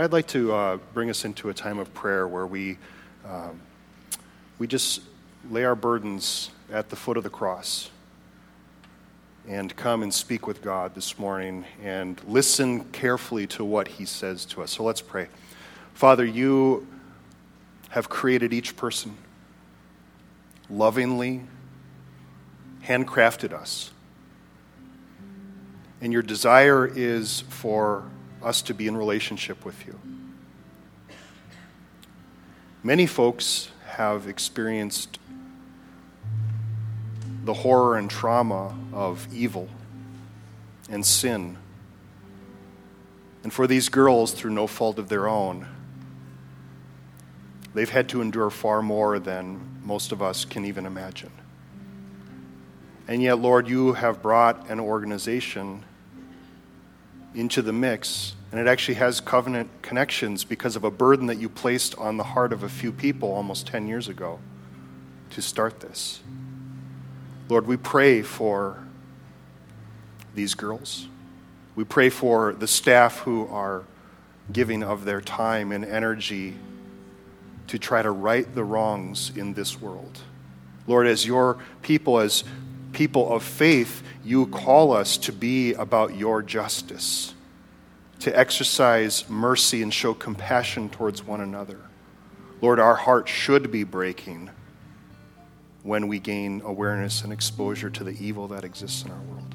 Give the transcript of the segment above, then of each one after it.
I'd like to bring us into a time of prayer where we just lay our burdens at the foot of the cross and come and speak with God this morning and listen carefully to what He says to us. So let's pray. Father, You have created each person lovingly, handcrafted us. And Your desire is for us to be in relationship with You. Many folks have experienced the horror and trauma of evil and sin. And for these girls, through no fault of their own, they've had to endure far more than most of us can even imagine. And yet, Lord, You have brought an organization into the mix, and it actually has covenant connections because of a burden that You placed on the heart of a few people almost 10 years ago to start this. Lord, we pray for these girls. We pray for the staff who are giving of their time and energy to try to right the wrongs in this world. Lord, as Your people, as people of faith, You call us to be about Your justice, to exercise mercy and show compassion towards one another. Lord, our heart should be breaking when we gain awareness and exposure to the evil that exists in our world.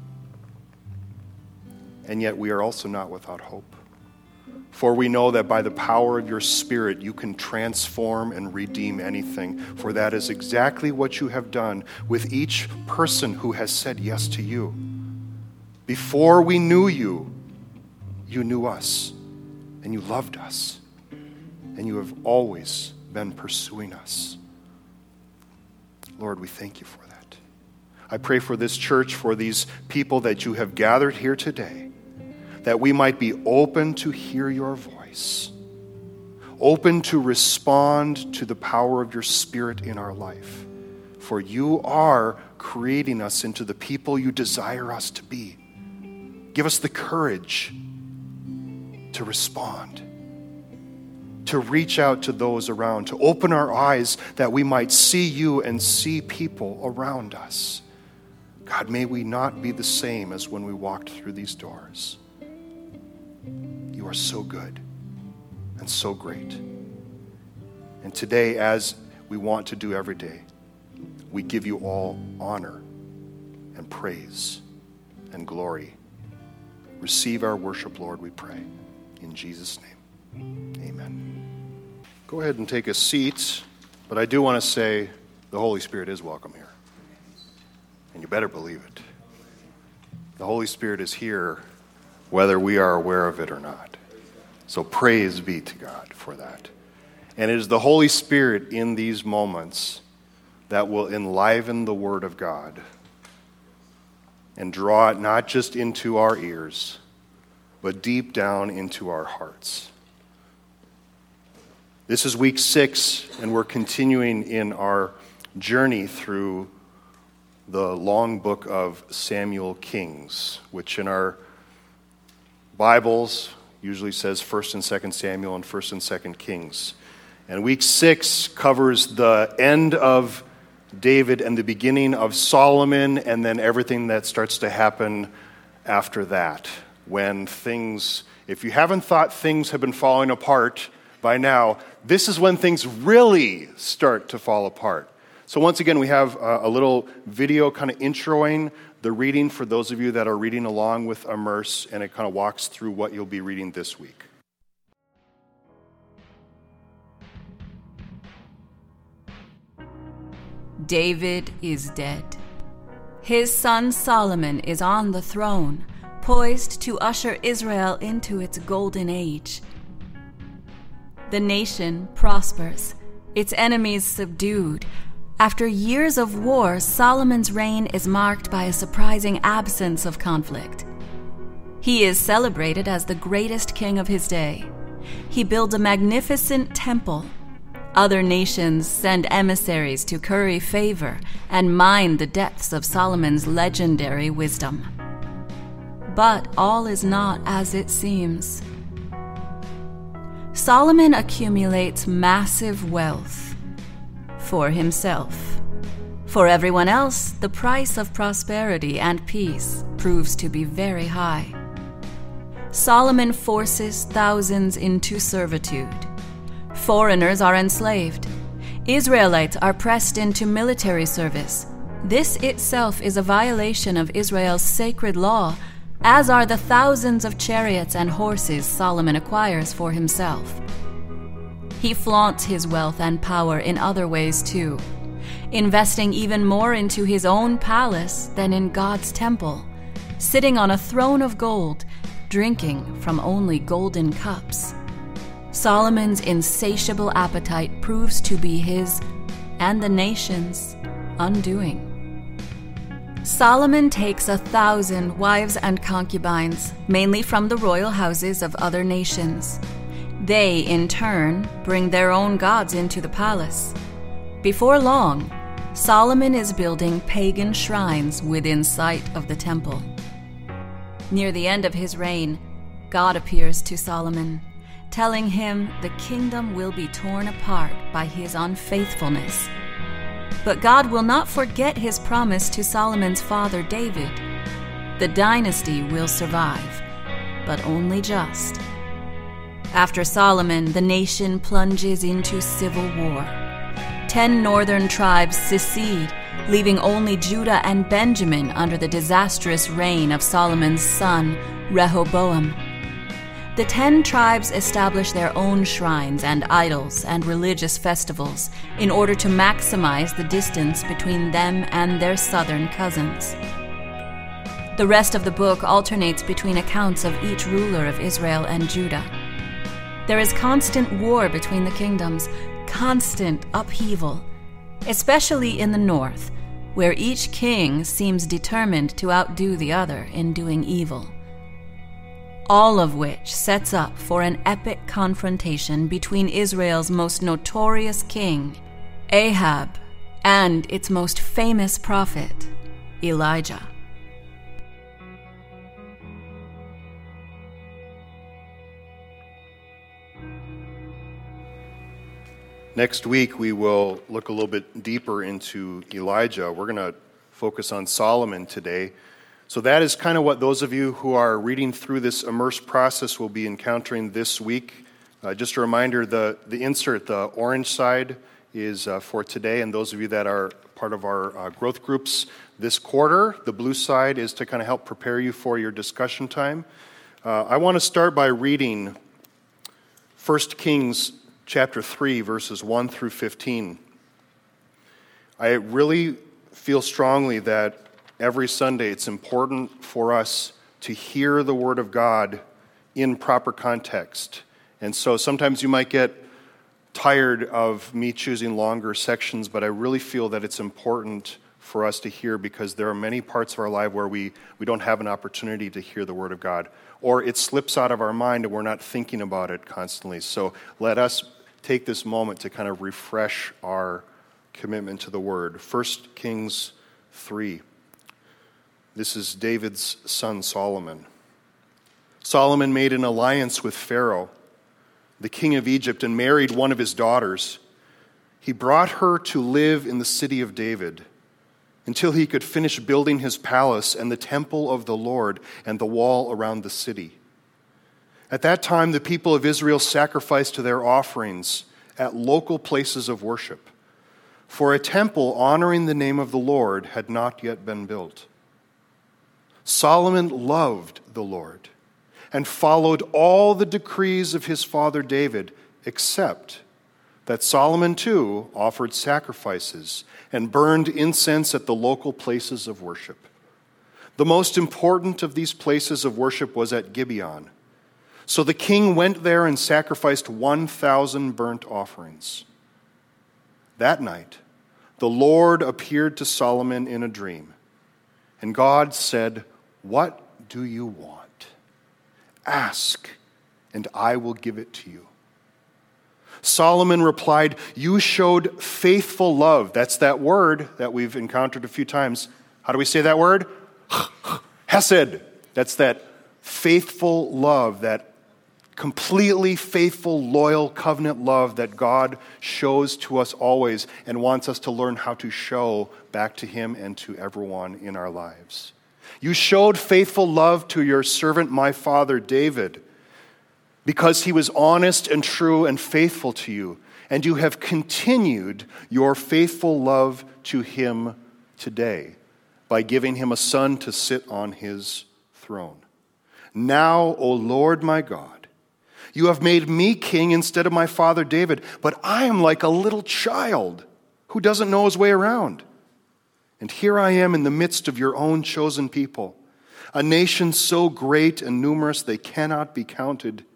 And yet we are also not without hope. For we know that by the power of Your Spirit, You can transform and redeem anything. For that is exactly what You have done with each person who has said yes to You. Before we knew You, You knew us, and You loved us, and You have always been pursuing us. Lord, we thank You for that. I pray for this church, for these people that You have gathered here today, that we might be open to hear Your voice, open to respond to the power of Your Spirit in our life. For You are creating us into the people You desire us to be. Give us the courage to respond, to reach out to those around, to open our eyes that we might see You and see people around us. God, may we not be the same as when we walked through these doors. You are so good and so great. And today, as we want to do every day, we give You all honor and praise and glory. Receive our worship, Lord, we pray. In Jesus' name, amen. Go ahead and take a seat, but I do want to say the Holy Spirit is welcome here. And you better believe it. The Holy Spirit is here whether we are aware of it or not. So praise be to God for that. And it is the Holy Spirit in these moments that will enliven the Word of God and draw it not just into our ears, but deep down into our hearts. This is week 6, and we're continuing in our journey through the long book of Samuel Kings, which in our Bibles usually says 1st and 2nd Samuel and 1st and 2nd Kings. And week 6 covers the end of David and the beginning of Solomon, and then everything that starts to happen after that. When things, if you haven't thought things have been falling apart by now, this is when things really start to fall apart. So once again, we have a little video kind of introing the reading for those of you that are reading along with Immerse, and it kind of walks through what you'll be reading this week. David is dead. His son Solomon is on the throne, poised to usher Israel into its golden age. The nation prospers, its enemies subdued. After years of war, Solomon's reign is marked by a surprising absence of conflict. He is celebrated as the greatest king of his day. He builds a magnificent temple. Other nations send emissaries to curry favor and mine the depths of Solomon's legendary wisdom. But all is not as it seems. Solomon accumulates massive wealth for himself. For everyone else, the price of prosperity and peace proves to be very high. Solomon forces thousands into servitude. Foreigners are enslaved. Israelites are pressed into military service. This itself is a violation of Israel's sacred law, as are the thousands of chariots and horses Solomon acquires for himself. He flaunts his wealth and power in other ways too, investing even more into his own palace than in God's temple, sitting on a throne of gold, drinking from only golden cups. Solomon's insatiable appetite proves to be his and the nation's undoing. Solomon takes 1,000 wives and concubines, mainly from the royal houses of other nations. They, in turn, bring their own gods into the palace. Before long, Solomon is building pagan shrines within sight of the temple. Near the end of his reign, God appears to Solomon, telling him the kingdom will be torn apart by his unfaithfulness. But God will not forget his promise to Solomon's father David. The dynasty will survive, but only just. After Solomon, the nation plunges into civil war. 10 northern tribes secede, leaving only Judah and Benjamin under the disastrous reign of Solomon's son, Rehoboam. The 10 tribes establish their own shrines and idols and religious festivals in order to maximize the distance between them and their southern cousins. The rest of the book alternates between accounts of each ruler of Israel and Judah. There is constant war between the kingdoms, constant upheaval, especially in the north, where each king seems determined to outdo the other in doing evil. All of which sets up for an epic confrontation between Israel's most notorious king, Ahab, and its most famous prophet, Elijah. Next week, we will look a little bit deeper into Elijah. We're going to focus on Solomon today. So that is kind of what those of you who are reading through this Immerse process will be encountering this week. Just a reminder, the insert, the orange side, is for today, and those of you that are part of our growth groups this quarter, the blue side is to kind of help prepare you for your discussion time. I want to start by reading 1 Kings chapter 3, verses 1 through 15. I really feel strongly that every Sunday, it's important for us to hear the Word of God in proper context. And so sometimes you might get tired of me choosing longer sections, but I really feel that it's important for us to hear because there are many parts of our life where we don't have an opportunity to hear the Word of God. Or it slips out of our mind and we're not thinking about it constantly. So let us take this moment to kind of refresh our commitment to the Word. 1 Kings 3. This is David's son Solomon. Solomon made an alliance with Pharaoh, the king of Egypt, and married one of his daughters. He brought her to live in the city of David until he could finish building his palace and the temple of the Lord and the wall around the city. At that time, the people of Israel sacrificed their offerings at local places of worship, for a temple honoring the name of the Lord had not yet been built. Solomon loved the Lord and followed all the decrees of his father David, except that Solomon too offered sacrifices and burned incense at the local places of worship. The most important of these places of worship was at Gibeon. So the king went there and sacrificed 1,000 burnt offerings. That night, the Lord appeared to Solomon in a dream, and God said, "What do you want? Ask, and I will give it to you." Solomon replied, "You showed faithful love." That's that word that we've encountered a few times. How do we say that word? Hesed. That's that faithful love, that completely faithful, loyal covenant love that God shows to us always and wants us to learn how to show back to him and to everyone in our lives. You showed faithful love to your servant, my father David, because he was honest and true and faithful to you, and you have continued your faithful love to him today by giving him a son to sit on his throne. Now, O Lord my God, you have made me king instead of my father David, but I am like a little child who doesn't know his way around. And here I am in the midst of your own chosen people, a nation so great and numerous they cannot be counted.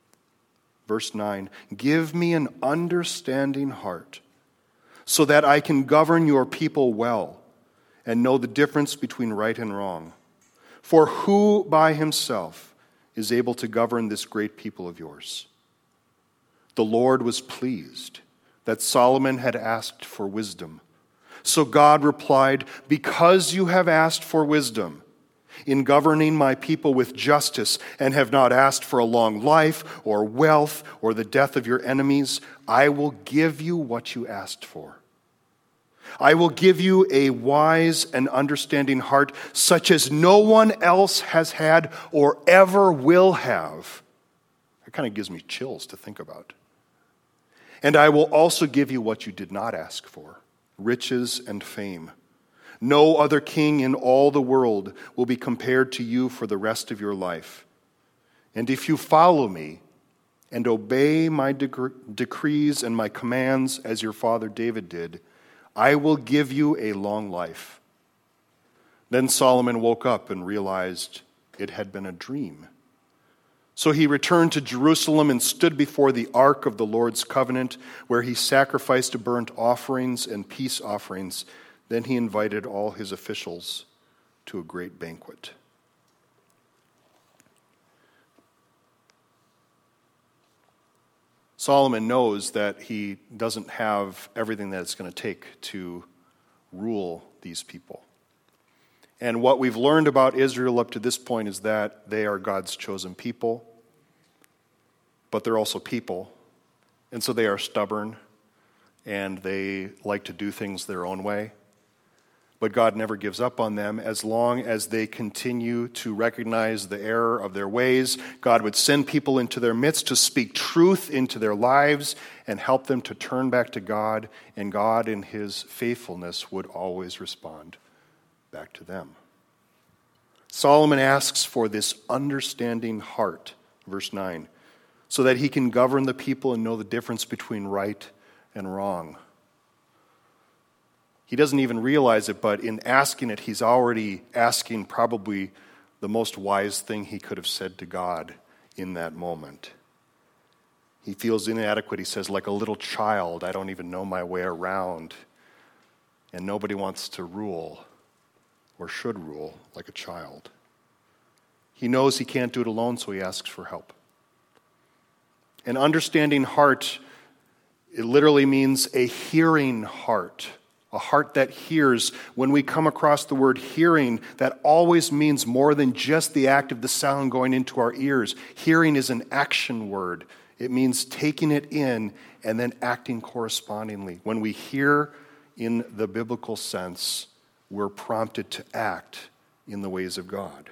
Verse 9, give me an understanding heart so that I can govern your people well and know the difference between right and wrong. For who by himself is able to govern this great people of yours? The Lord was pleased that Solomon had asked for wisdom. So God replied, because you have asked for wisdom in governing my people with justice and have not asked for a long life or wealth or the death of your enemies, I will give you what you asked for. I will give you a wise and understanding heart such as no one else has had or ever will have. It kind of gives me chills to think about. And I will also give you what you did not ask for, riches and fame. No other king in all the world will be compared to you for the rest of your life. And if you follow me and obey my decrees and my commands as your father David did, I will give you a long life. Then Solomon woke up and realized it had been a dream. So he returned to Jerusalem and stood before the ark of the Lord's covenant, where he sacrificed burnt offerings and peace offerings. Then he invited all his officials to a great banquet. Solomon knows that he doesn't have everything that it's going to take to rule these people. And what we've learned about Israel up to this point is that they are God's chosen people, but they're also people. And so they are stubborn, and they like to do things their own way. But God never gives up on them as long as they continue to recognize the error of their ways. God would send people into their midst to speak truth into their lives and help them to turn back to God, and God in his faithfulness would always respond back to them. Solomon asks for this understanding heart, verse 9, so that he can govern the people and know the difference between right and wrong. He doesn't even realize it, but in asking it, he's already asking probably the most wise thing he could have said to God in that moment. He feels inadequate. He says, like a little child, I don't even know my way around. And nobody wants to rule or should rule like a child. He knows he can't do it alone, so he asks for help. An understanding heart, it literally means a hearing heart. A heart that hears. When we come across the word hearing, that always means more than just the act of the sound going into our ears. Hearing is an action word. It means taking it in and then acting correspondingly. When we hear in the biblical sense, we're prompted to act in the ways of God.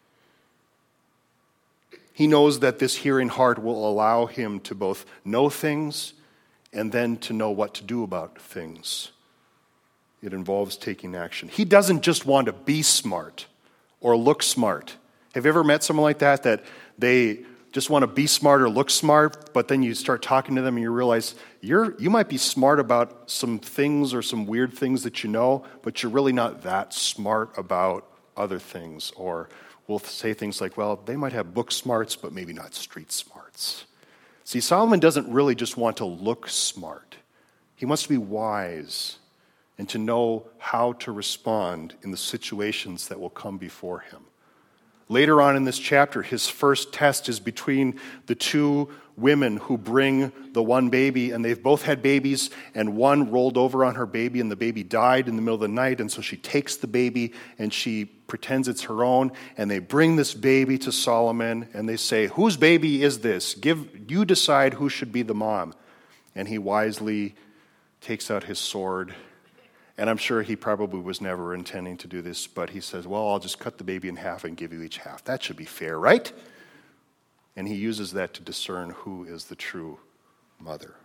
He knows that this hearing heart will allow him to both know things and then to know what to do about things. It involves taking action. He doesn't just want to be smart or look smart. Have you ever met someone like that, that they just want to be smart or look smart, but then you start talking to them and you realize you might be smart about some things or some weird things that you know, but you're really not that smart about other things. Or we'll say things like, well, they might have book smarts, but maybe not street smarts. See, Solomon doesn't really just want to look smart. He wants to be wise and to know how to respond in the situations that will come before him. Later on in this chapter, his first test is between the two women who bring the one baby, and they've both had babies, and one rolled over on her baby, and the baby died in the middle of the night, and so she takes the baby, and she pretends it's her own, and they bring this baby to Solomon, and they say, "Whose baby is this? You decide who should be the mom." And he wisely takes out his sword. And I'm sure he probably was never intending to do this, but he says, "Well, I'll just cut the baby in half and give you each half. That should be fair, right?" And he uses that to discern who is the true mother.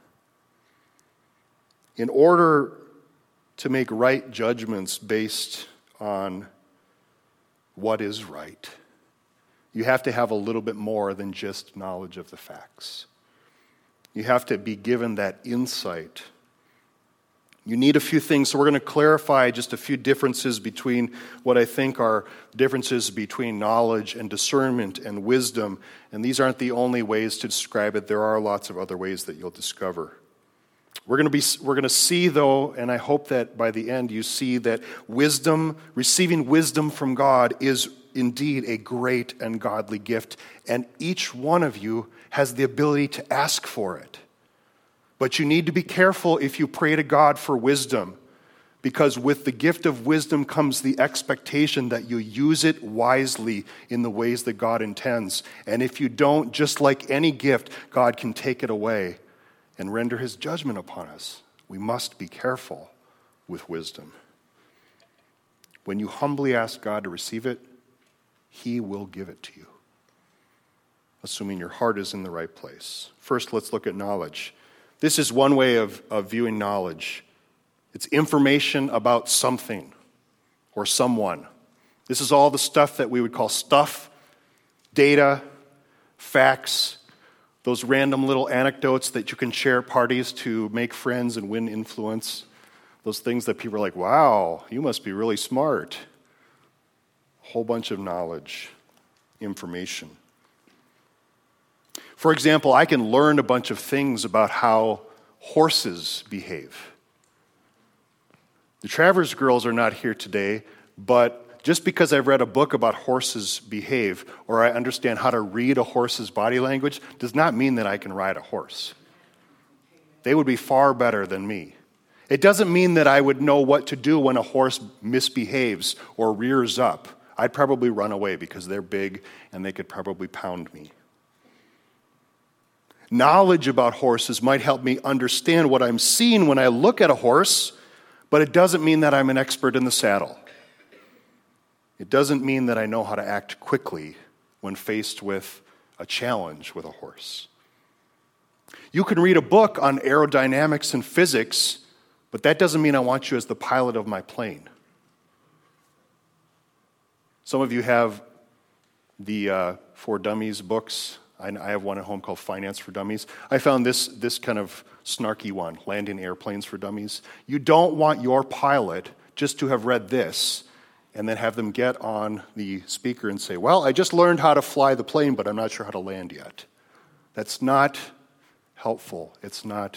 In order to make right judgments based on what is right, you have to have a little bit more than just knowledge of the facts. You have to be given that insight. You need a few things, so we're going to clarify just a few differences between what I think are differences between knowledge and discernment and wisdom, and these aren't the only ways to describe it. There are lots of other ways that you'll discover. We're going to see, though, and I hope that by the end you see that wisdom, receiving wisdom from God is indeed a great and godly gift, and each one of you has the ability to ask for it. But you need to be careful if you pray to God for wisdom, because with the gift of wisdom comes the expectation that you use it wisely in the ways that God intends. And if you don't, just like any gift, God can take it away and render his judgment upon us. We must be careful with wisdom. When you humbly ask God to receive it, he will give it to you, assuming your heart is in the right place. First, let's look at knowledge. This is one way of viewing knowledge. It's information about something or someone. This is all the stuff that we would call stuff, data, facts, those random little anecdotes that you can share at parties to make friends and win influence. Those things that people are like, "Wow, you must be really smart." A whole bunch of knowledge, information. For example, I can learn a bunch of things about how horses behave. The Travers girls are not here today, but just because I've read a book about horses behave, or I understand how to read a horse's body language, does not mean that I can ride a horse. They would be far better than me. It doesn't mean that I would know what to do when a horse misbehaves or rears up. I'd probably run away because they're big and they could probably pound me. Knowledge about horses might help me understand what I'm seeing when I look at a horse, but it doesn't mean that I'm an expert in the saddle. It doesn't mean that I know how to act quickly when faced with a challenge with a horse. You can read a book on aerodynamics and physics, but that doesn't mean I want you as the pilot of my plane. Some of you have the For Dummies books. I have one at home called Finance for Dummies. I found this kind of snarky one, Landing Airplanes for Dummies. You don't want your pilot just to have read this and then have them get on the speaker and say, "Well, I just learned how to fly the plane, but I'm not sure how to land yet." That's not helpful. It's not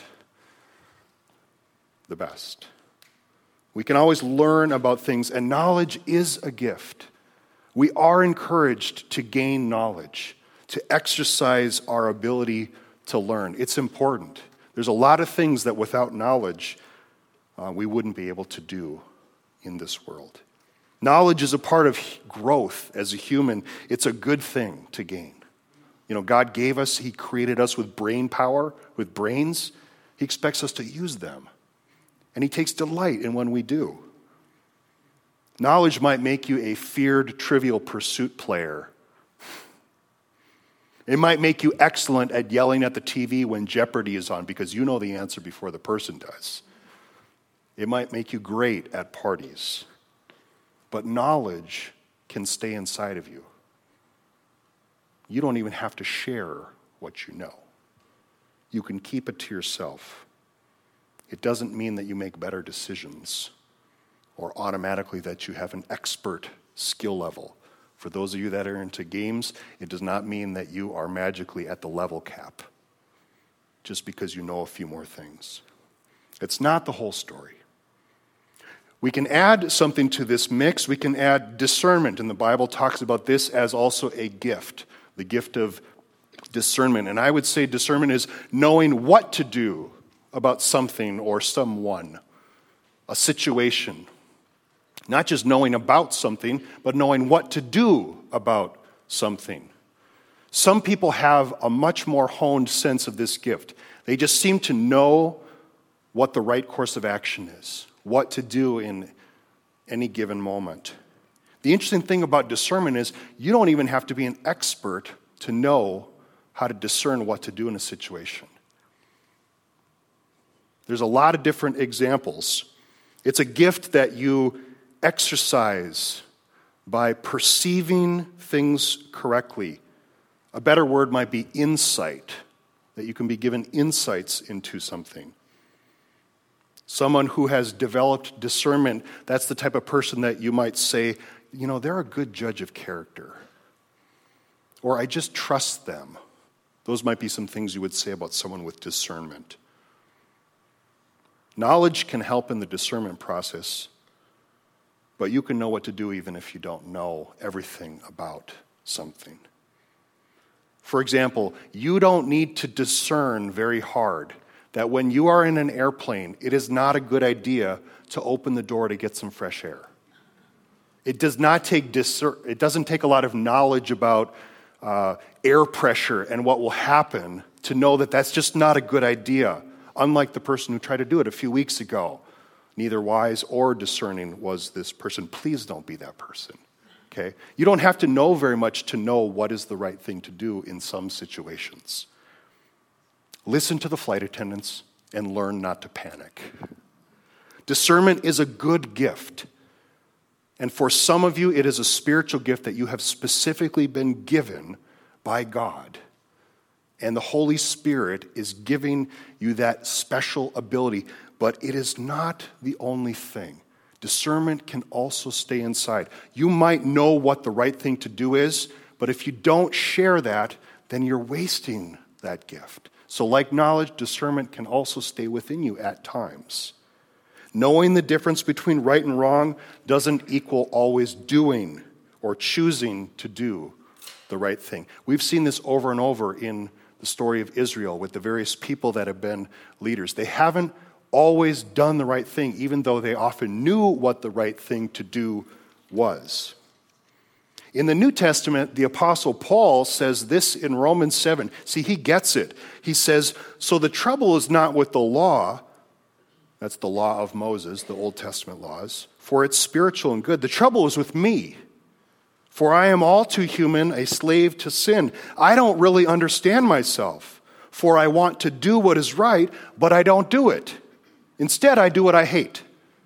the best. We can always learn about things, and knowledge is a gift. We are encouraged to gain knowledge, to exercise our ability to learn. It's important. There's a lot of things that without knowledge we wouldn't be able to do in this world. Knowledge is a part of growth as a human. It's a good thing to gain. You know, God gave us, he created us with brain power, with brains. He expects us to use them. And he takes delight in when we do. Knowledge might make you a feared Trivial Pursuit player. It might make you excellent at yelling at the TV when Jeopardy is on because you know the answer before the person does. It might make you great at parties. But knowledge can stay inside of you. You don't even have to share what you know. You can keep it to yourself. It doesn't mean that you make better decisions or automatically that you have an expert skill level. For those of you that are into games, it does not mean that you are magically at the level cap just because you know a few more things. It's not the whole story. We can add something to this mix. We can add discernment, and the Bible talks about this as also a gift, the gift of discernment. And I would say discernment is knowing what to do about something or someone, a situation. Not just knowing about something, but knowing what to do about something. Some people have a much more honed sense of this gift. They just seem to know what the right course of action is, what to do in any given moment. The interesting thing about discernment is you don't even have to be an expert to know how to discern what to do in a situation. There's a lot of different examples. It's a gift that you exercise by perceiving things correctly. A better word might be insight, that you can be given insights into something. Someone who has developed discernment, that's the type of person that you might say, they're a good judge of character. Or I just trust them. Those might be some things you would say about someone with discernment. Knowledge can help in the discernment process, but you can know what to do even if you don't know everything about something. For example, you don't need to discern very hard that when you are in an airplane, it is not a good idea to open the door to get some fresh air. It doesn't take a lot of knowledge about air pressure and what will happen to know that that's just not a good idea, unlike the person who tried to do it a few weeks ago. Neither wise or discerning was this person. Please don't be that person, okay? You don't have to know very much to know what is the right thing to do in some situations. Listen to the flight attendants and learn not to panic. Discernment is a good gift. And for some of you, it is a spiritual gift that you have specifically been given by God. And the Holy Spirit is giving you that special ability. But it is not the only thing. Discernment can also stay inside. You might know what the right thing to do is, but if you don't share that, then you're wasting that gift. So like knowledge, discernment can also stay within you at times. Knowing the difference between right and wrong doesn't equal always doing or choosing to do the right thing. We've seen this over and over in the story of Israel with the various people that have been leaders. They haven't always done the right thing, even though they often knew what the right thing to do was. In the New Testament, the Apostle Paul says this in Romans 7. See, he gets it. He says, so the trouble is not with the law, that's the law of Moses, the Old Testament laws, for it's spiritual and good. The trouble is with me, for I am all too human, a slave to sin. I don't really understand myself, for I want to do what is right, but I don't do it. Instead, I do what I hate.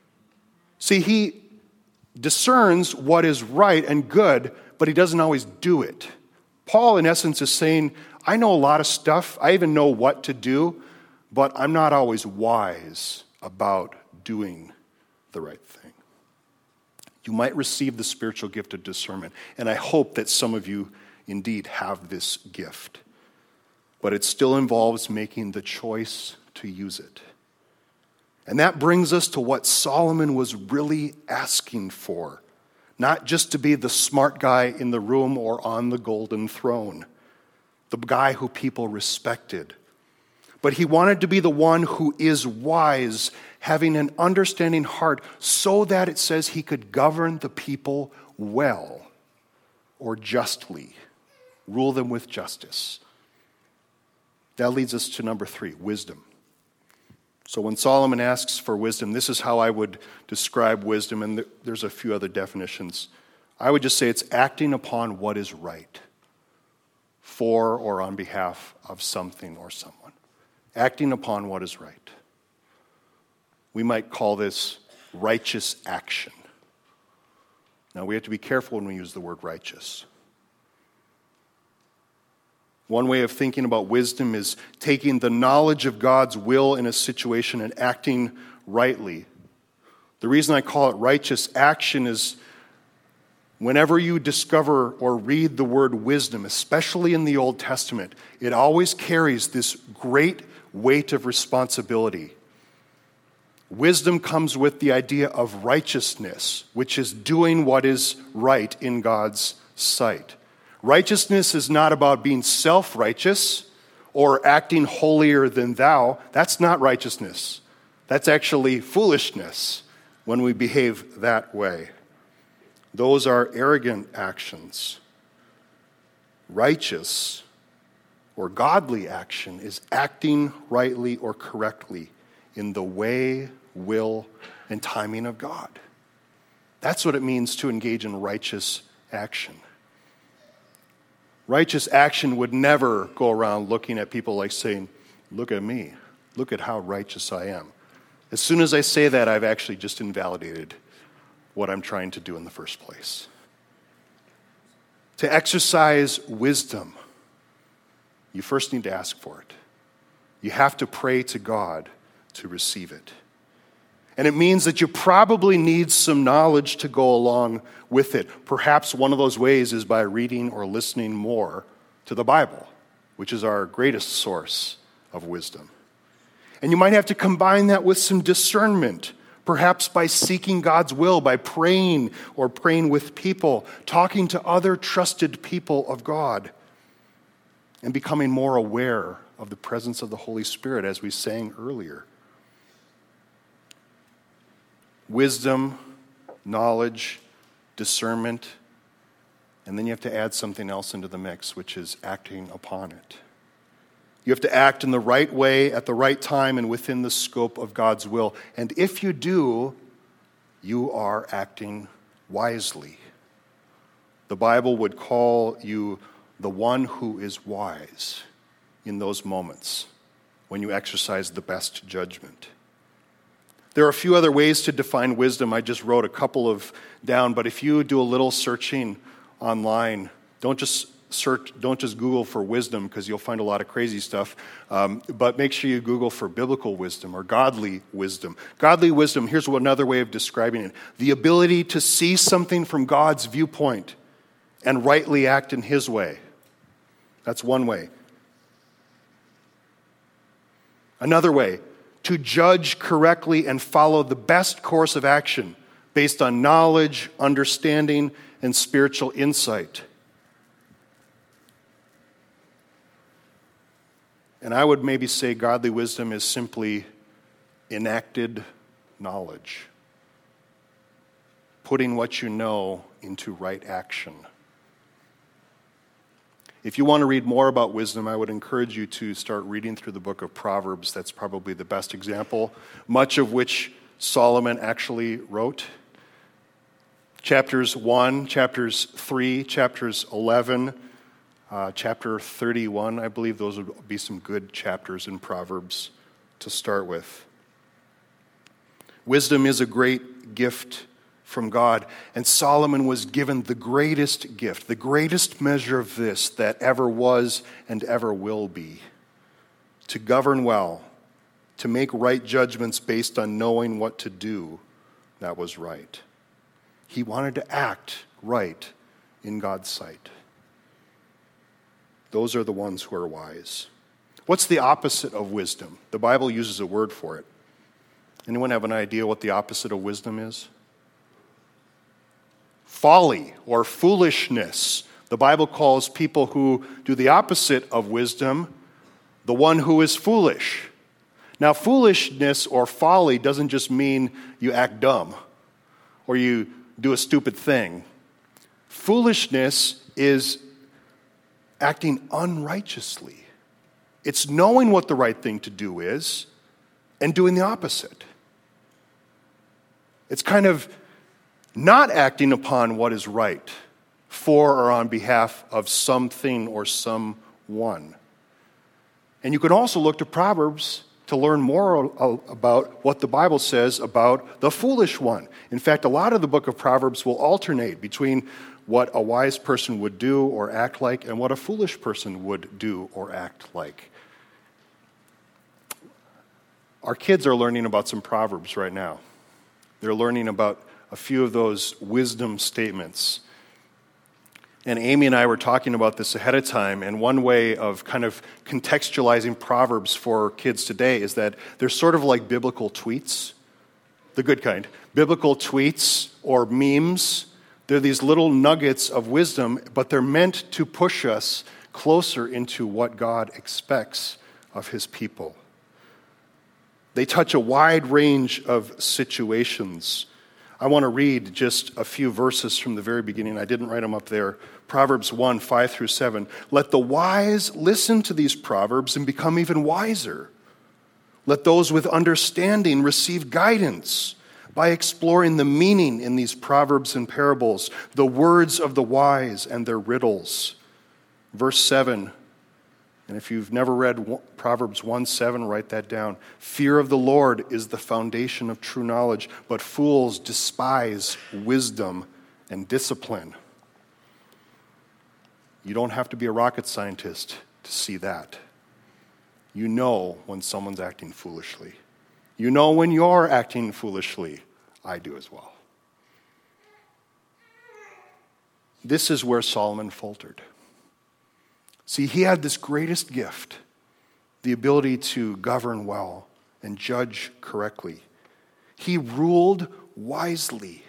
See, he discerns what is right and good, but he doesn't always do it. Paul, in essence, is saying, I know a lot of stuff. I even know what to do, but I'm not always wise about doing the right thing. You might receive the spiritual gift of discernment, and I hope that some of you indeed have this gift. But it still involves making the choice to use it. And that brings us to what Solomon was really asking for. Not just to be the smart guy in the room or on the golden throne, the guy who people respected. But he wanted to be the one who is wise, having an understanding heart, so that it says he could govern the people well or justly, rule them with justice. That leads us to number 3, wisdom. So when Solomon asks for wisdom, this is how I would describe wisdom, and there's a few other definitions. I would just say it's acting upon what is right for or on behalf of something or someone. Acting upon what is right. We might call this righteous action. Now, we have to be careful when we use the word righteous. One way of thinking about wisdom is taking the knowledge of God's will in a situation and acting rightly. The reason I call it righteous action is whenever you discover or read the word wisdom, especially in the Old Testament, it always carries this great weight of responsibility. Wisdom comes with the idea of righteousness, which is doing what is right in God's sight. Righteousness is not about being self-righteous or acting holier than thou. That's not righteousness. That's actually foolishness when we behave that way. Those are arrogant actions. Righteous or godly action is acting rightly or correctly in the way, will, and timing of God. That's what it means to engage in righteous action. Righteous action would never go around looking at people like saying, look at me, look at how righteous I am. As soon as I say that, I've actually just invalidated what I'm trying to do in the first place. To exercise wisdom, you first need to ask for it. You have to pray to God to receive it. And it means that you probably need some knowledge to go along with it. Perhaps one of those ways is by reading or listening more to the Bible, which is our greatest source of wisdom. And you might have to combine that with some discernment, perhaps by seeking God's will, by praying or praying with people, talking to other trusted people of God, and becoming more aware of the presence of the Holy Spirit, as we sang earlier. Wisdom, knowledge, discernment, and then you have to add something else into the mix, which is acting upon it. You have to act in the right way, at the right time, and within the scope of God's will. And if you do, you are acting wisely. The Bible would call you the one who is wise in those moments when you exercise the best judgment. There are a few other ways to define wisdom. I just wrote a couple of down, but if you do a little searching online, don't just Google for wisdom, because you'll find a lot of crazy stuff, but make sure you Google for biblical wisdom or godly wisdom. Godly wisdom, here's another way of describing it: the ability to see something from God's viewpoint and rightly act in His way. That's one way. Another way, to judge correctly and follow the best course of action based on knowledge, understanding, and spiritual insight. And I would maybe say godly wisdom is simply enacted knowledge, putting what you know into right action. If you want to read more about wisdom, I would encourage you to start reading through the book of Proverbs. That's probably the best example, much of which Solomon actually wrote. Chapters 1, chapters 3, chapters 11, chapter 31, I believe those would be some good chapters in Proverbs to start with. Wisdom is a great gift from God, and Solomon was given the greatest gift, the greatest measure of this that ever was and ever will be: to govern well, to make right judgments based on knowing what to do that was right. He wanted to act right in God's sight. Those are the ones who are wise. What's the opposite of wisdom? The Bible uses a word for it. Anyone have an idea what the opposite of wisdom is? Folly or foolishness. The Bible calls people who do the opposite of wisdom the one who is foolish. Now, foolishness or folly doesn't just mean you act dumb or you do a stupid thing. Foolishness is acting unrighteously. It's knowing what the right thing to do is and doing the opposite. It's kind of not acting upon what is right for or on behalf of something or someone. And you can also look to Proverbs to learn more about what the Bible says about the foolish one. In fact, a lot of the book of Proverbs will alternate between what a wise person would do or act like and what a foolish person would do or act like. Our kids are learning about some Proverbs right now. They're learning about a few of those wisdom statements. And Amy and I were talking about this ahead of time, and one way of kind of contextualizing Proverbs for kids today is that they're sort of like biblical tweets. the good kind, biblical tweets or memes. They're these little nuggets of wisdom, but they're meant to push us closer into what God expects of his people. They touch a wide range of situations. I want to read just a few verses from the very beginning. I didn't write them up there. Proverbs 1, 5 through 7. Let the wise listen to these proverbs and become even wiser. Let those with understanding receive guidance by exploring the meaning in these proverbs and parables, the words of the wise and their riddles. Verse 7, and if you've never read Proverbs 1:7, write that down. Fear of the Lord is the foundation of true knowledge, but fools despise wisdom and discipline. You don't have to be a rocket scientist to see that. You know when someone's acting foolishly. You know when you're acting foolishly. I do as well. This is where Solomon faltered. See, he had this greatest gift, the ability to govern well and judge correctly. He ruled wisely.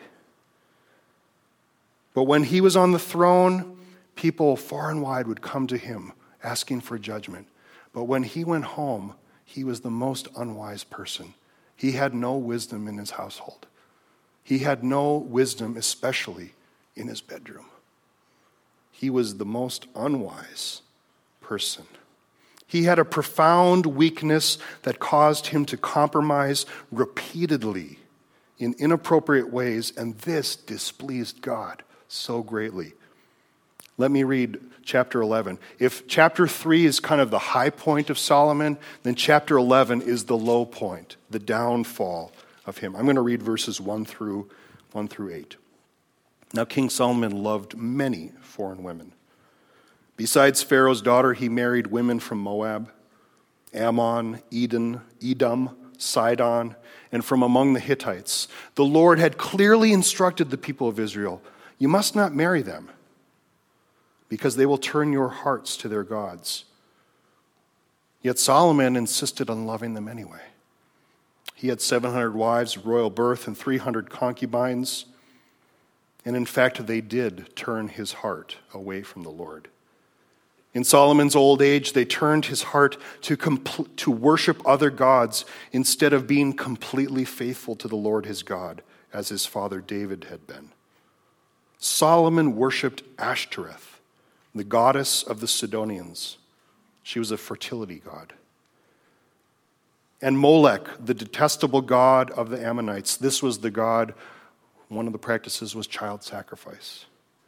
But when he was on the throne, people far and wide would come to him asking for judgment. But when he went home, he was the most unwise person. He had no wisdom in his household. He had no wisdom, especially in his bedroom. He was the most unwise person. He had a profound weakness that caused him to compromise repeatedly in inappropriate ways, and this displeased God so greatly. Let me read chapter 11. If chapter 3 is kind of the high point of Solomon, then chapter 11 is the low point, the downfall of him. I'm going to read verses 1 through 8. Now King Solomon loved many foreign women. Besides Pharaoh's daughter, he married women from Moab, Ammon, Edom, Sidon, and from among the Hittites. The Lord had clearly instructed the people of Israel, you must not marry them, because they will turn your hearts to their gods. Yet Solomon insisted on loving them anyway. He had 700 wives of royal birth and 300 concubines, and in fact, they did turn his heart away from the Lord. In Solomon's old age, they turned his heart to worship other gods instead of being completely faithful to the Lord his God, as his father David had been. Solomon worshipped Ashtoreth, the goddess of the Sidonians. She was a fertility god. And Molech, the detestable god of the Ammonites. This was the god, one of the practices was child sacrifice.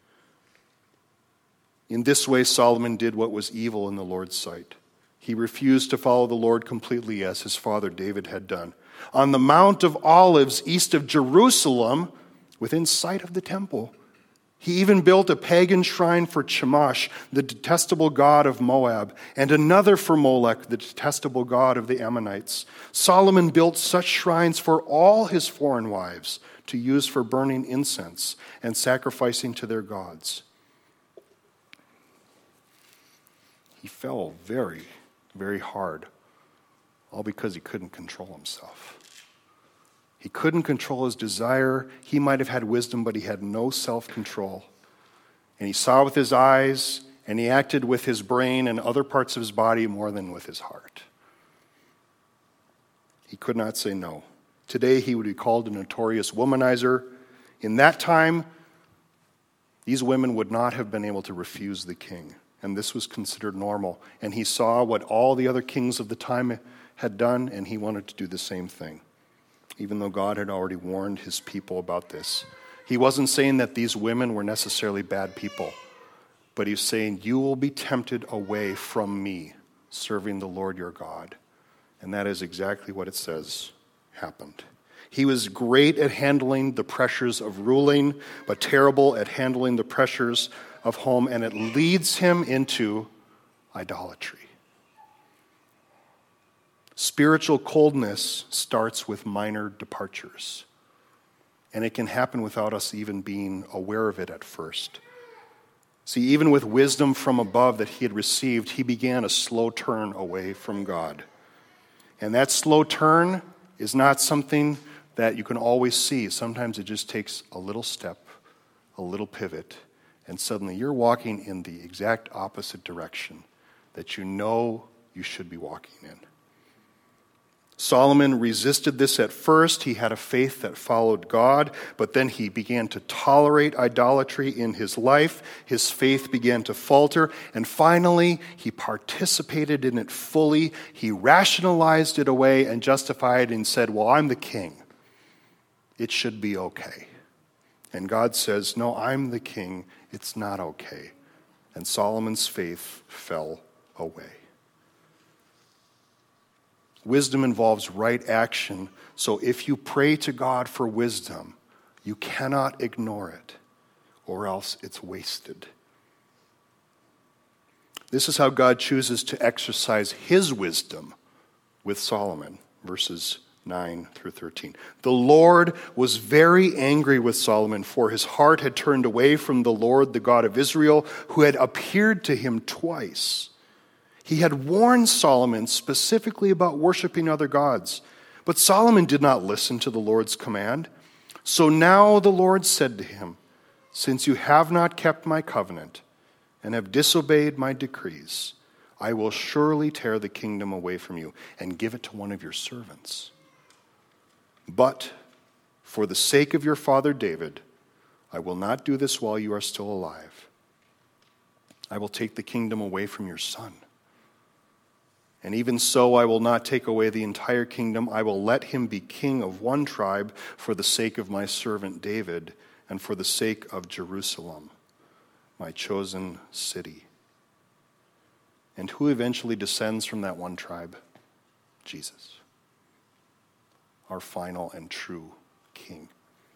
In this way, Solomon did what was evil in the Lord's sight. He refused to follow the Lord completely as his father David had done. On the Mount of Olives, east of Jerusalem, within sight of the temple, he even built a pagan shrine for Chemosh, the detestable god of Moab, and another for Molech, the detestable god of the Ammonites. Solomon built such shrines for all his foreign wives to use for burning incense and sacrificing to their gods. He fell very, very hard, all because he couldn't control himself. He couldn't control his desire. He might have had wisdom, but he had no self-control. And he saw with his eyes, and he acted with his brain and other parts of his body more than with his heart. He could not say no. Today, he would be called a notorious womanizer. In that time, these women would not have been able to refuse the king, and this was considered normal. And he saw what all the other kings of the time had done, and he wanted to do the same thing, even though God had already warned his people about this. He wasn't saying that these women were necessarily bad people, but he's saying, you will be tempted away from me, serving the Lord your God. And that is exactly what it says happened. He was great at handling the pressures of ruling, but terrible at handling the pressures of home, and it leads him into idolatry. Spiritual coldness starts with minor departures, and it can happen without us even being aware of it at first. See, even with wisdom from above that he had received, he began a slow turn away from God. And that slow turn is not something that you can always see. Sometimes it just takes a little step, a little pivot, and suddenly you're walking in the exact opposite direction that you know you should be walking in. Solomon resisted this at first. He had a faith that followed God, but then he began to tolerate idolatry in his life. His faith began to falter, and finally, he participated in it fully. He rationalized it away and justified it and said, well, I'm the king. It should be okay. And God says, no, I'm the king. It's not okay. And Solomon's faith fell away. Wisdom involves right action, so if you pray to God for wisdom, you cannot ignore it, or else it's wasted. This is how God chooses to exercise his wisdom with Solomon, verses 9 through 13. The Lord was very angry with Solomon, for his heart had turned away from the Lord, the God of Israel, who had appeared to him twice. He had warned Solomon specifically about worshiping other gods, but Solomon did not listen to the Lord's command. So now the Lord said to him, since you have not kept my covenant and have disobeyed my decrees, I will surely tear the kingdom away from you and give it to one of your servants. But for the sake of your father David, I will not do this while you are still alive. I will take the kingdom away from your son. And even so, I will not take away the entire kingdom. I will let him be king of one tribe for the sake of my servant David and for the sake of Jerusalem, my chosen city. And who eventually descends from that one tribe? Jesus, our final and true king.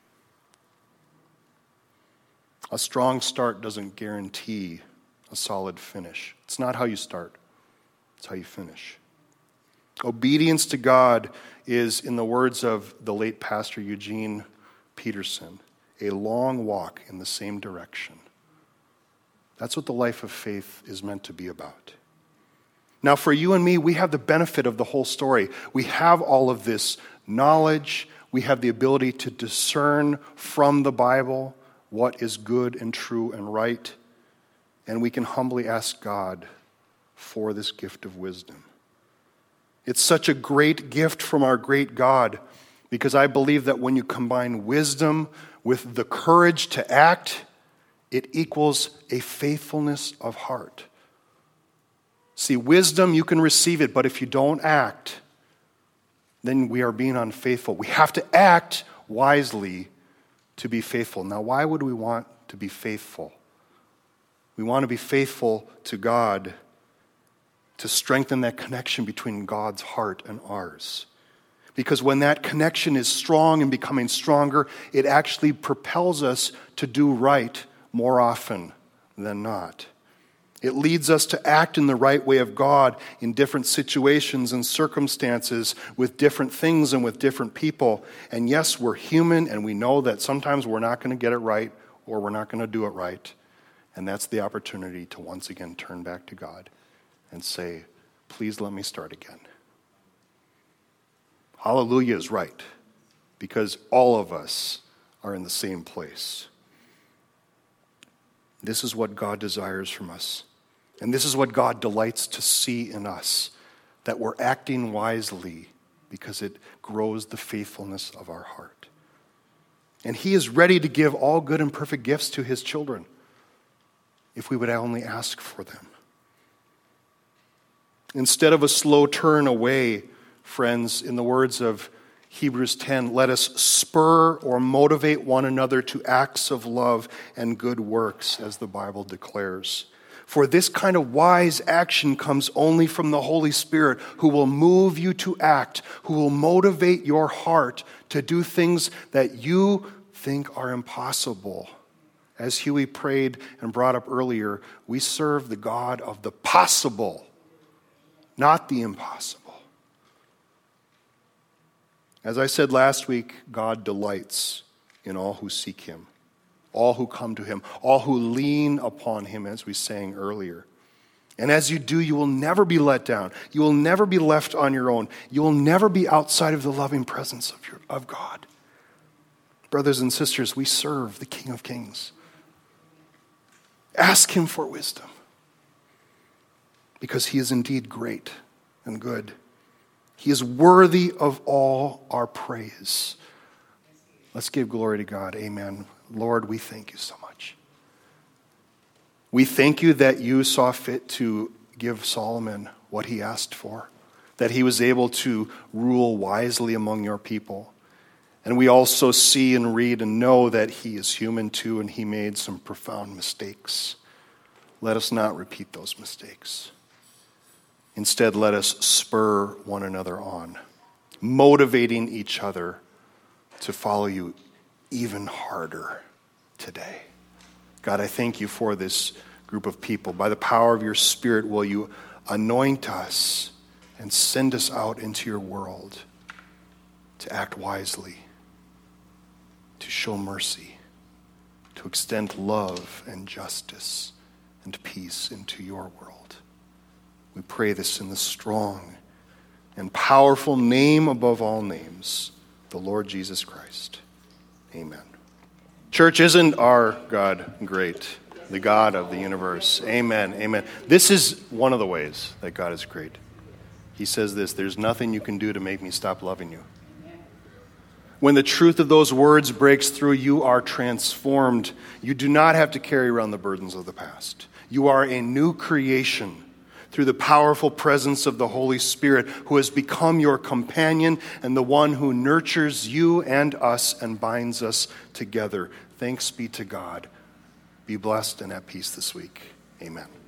A strong start doesn't guarantee a solid finish. It's not how you start. It's how you finish. Obedience to God is, in the words of the late pastor Eugene Peterson, a long walk in the same direction. That's what the life of faith is meant to be about. Now, for you and me, we have the benefit of the whole story. We have all of this knowledge. We have the ability to discern from the Bible what is good and true and right. And we can humbly ask God for this gift of wisdom. It's such a great gift from our great God, because I believe that when you combine wisdom with the courage to act, it equals a faithfulness of heart. See, wisdom, you can receive it, but if you don't act, then we are being unfaithful. We have to act wisely to be faithful. Now, why would we want to be faithful? We want to be faithful to God to strengthen that connection between God's heart and ours. Because when that connection is strong and becoming stronger, it actually propels us to do right more often than not. It leads us to act in the right way of God in different situations and circumstances with different things and with different people. And yes, we're human, and we know that sometimes we're not going to get it right or we're not going to do it right. And that's the opportunity to once again turn back to God and say, please let me start again. Hallelujah is right, because all of us are in the same place. This is what God desires from us. And this is what God delights to see in us, that we're acting wisely because it grows the faithfulness of our heart. And he is ready to give all good and perfect gifts to his children if we would only ask for them. Instead of a slow turn away, friends, in the words of Hebrews 10, let us spur or motivate one another to acts of love and good works, as the Bible declares. For this kind of wise action comes only from the Holy Spirit, who will move you to act, who will motivate your heart to do things that you think are impossible. As Huey prayed and brought up earlier, we serve the God of the possible, not the impossible. As I said last week, God delights in all who seek him, all who come to him, all who lean upon him, as we sang earlier. And as you do, you will never be let down. You will never be left on your own. You will never be outside of the loving presence of God. Brothers and sisters, we serve the King of Kings. Ask him for wisdom, because he is indeed great and good. He is worthy of all our praise. Let's give glory to God. Amen. Lord, we thank you so much. We thank you that you saw fit to give Solomon what he asked for, that he was able to rule wisely among your people. And we also see and read and know that he is human too, and he made some profound mistakes. Let us not repeat those mistakes. Instead, let us spur one another on, motivating each other to follow you even harder today. God, I thank you for this group of people. By the power of your Spirit, will you anoint us and send us out into your world to act wisely, to show mercy, to extend love and justice and peace into your world. We pray this in the strong and powerful name above all names, the Lord Jesus Christ. Amen. Church, isn't our God great? The God of the universe. Amen. Amen. This is one of the ways that God is great. He says this, there's nothing you can do to make me stop loving you. When the truth of those words breaks through, you are transformed. You do not have to carry around the burdens of the past. You are a new creation through the powerful presence of the Holy Spirit, who has become your companion and the one who nurtures you and us and binds us together. Thanks be to God. Be blessed and at peace this week. Amen.